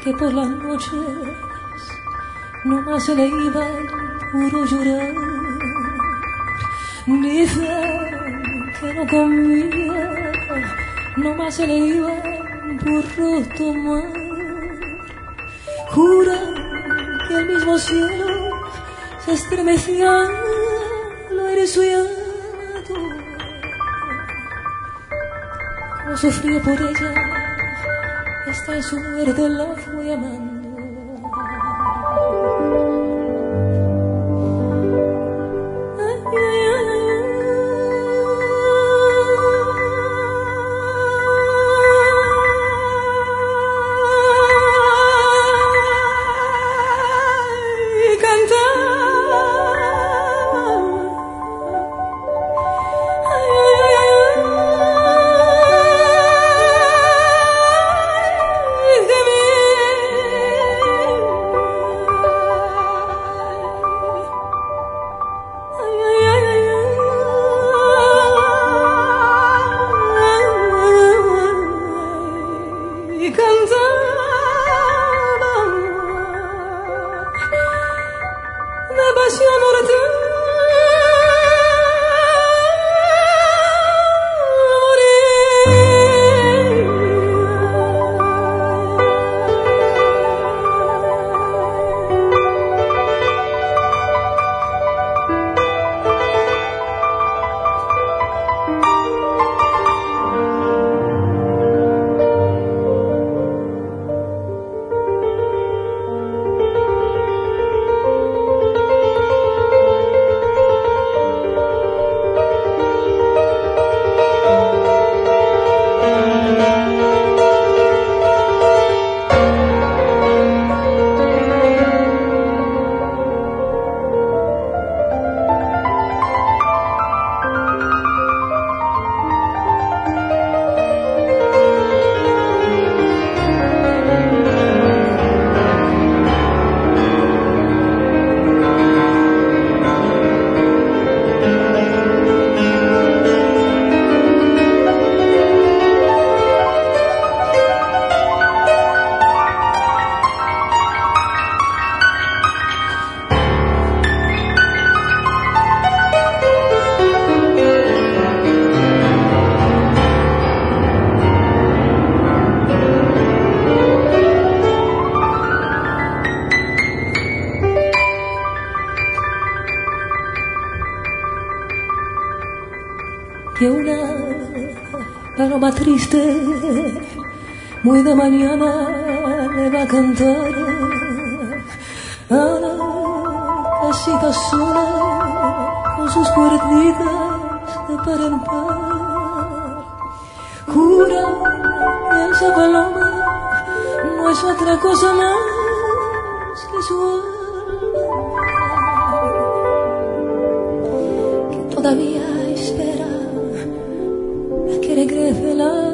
que por las noches nomás se le iba el puro llorar. Dicen que no comía, nomás se le iba el puro tomar. Juran que el mismo cielo se estremecía al aire su llanto. Como sufría por ella, hasta en su muerte la fue amando. Que una paloma triste muy de mañana le va a cantar a la casita sola con sus puertitas de par en par. Jura que esa paloma no es otra cosa más que su alma, que todavía espera que regrese la